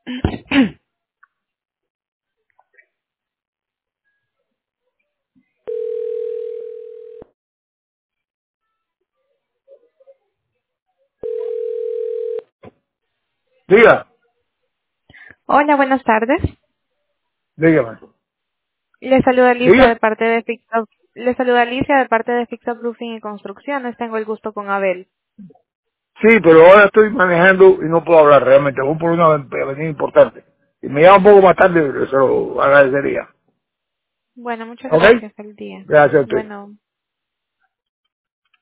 Diga, Hola, buenas tardes. dígame. Le saluda Alicia de Diga. parte de Fixup. Le saluda Alicia de parte de Fixup Roofing y Construcciones. Tengo el gusto con Abel. Sí, pero ahora estoy manejando y no puedo hablar realmente. Voy por una avenida importante. Y me llama un poco más tarde, se lo agradecería. Bueno, muchas ¿Ok? gracias. El día. Gracias a usted. Bueno.